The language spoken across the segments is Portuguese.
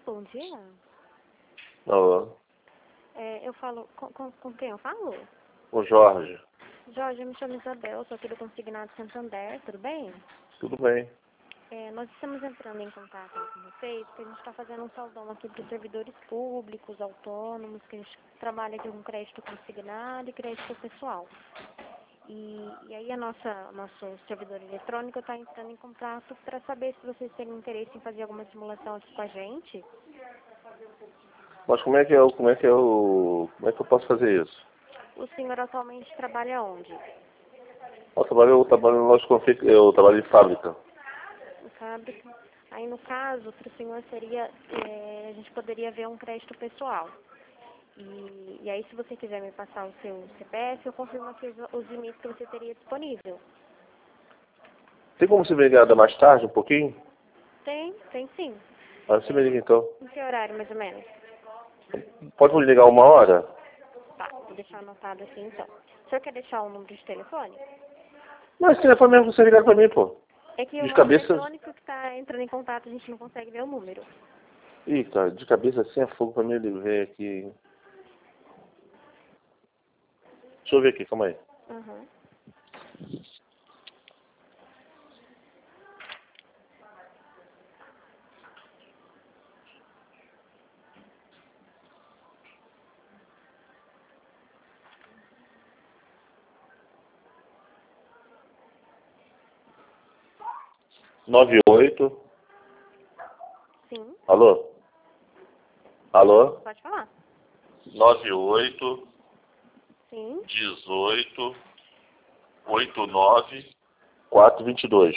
bom dia. Alô? Eu falo... Com quem eu falo? O Jorge. Jorge, eu me chamo Isabel, sou aqui do Consignado Santander, tudo bem? Tudo bem. Nós estamos entrando em contato com vocês, porque a gente está fazendo um saldão aqui para os servidores públicos, autônomos, que a gente trabalha aqui com crédito consignado e crédito pessoal. E aí nosso servidor eletrônico está entrando em contato para saber se vocês têm interesse em fazer alguma simulação aqui com a gente. Mas como é que eu posso fazer isso? O senhor atualmente trabalha onde? Eu trabalho em loja de confeito, eu trabalho em fábrica. Em fábrica. Aí no caso, para o senhor seria, a gente poderia ver um crédito pessoal. E aí se você quiser me passar o seu CPF, eu confirmo aqui os limites que você teria disponível. Tem como você me ligar mais tarde, um pouquinho? Tem sim. Ah, você me liga então. Em que horário mais ou menos? Pode me ligar 1 hora? Tá, vou deixar anotado aqui então. O senhor quer deixar o número de telefone? Mas telefone mesmo você ligar pra mim, pô. É que o De nosso cabeça... eletrônico que está entrando em contato, a gente não consegue ver o número. Ih, cara, de cabeça assim é fogo pra mim ver aqui. Deixa eu ver aqui, calma aí. Uhum. Nove oito. Sim, Alô? Alô? pode falar. 98 Sim. 18 89 422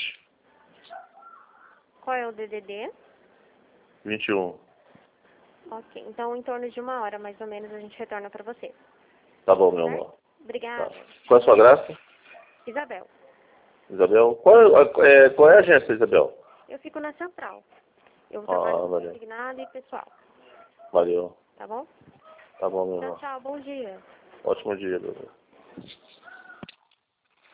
Qual é o DDD? 21. Ok, então em torno de 1 hora mais ou menos a gente retorna para você. Tá bom, meu Certo? amor. Tá. Obrigada. Qual é a sua graça? Isabel, Isabel? Qual é a agência, Isabel? eu fico na central. Eu trabalho com Valeu. consignado e pessoal, Valeu. tá bom? Tá bom, meu Tchau, amor. tchau, bom dia. Ótimo dia, meu amor.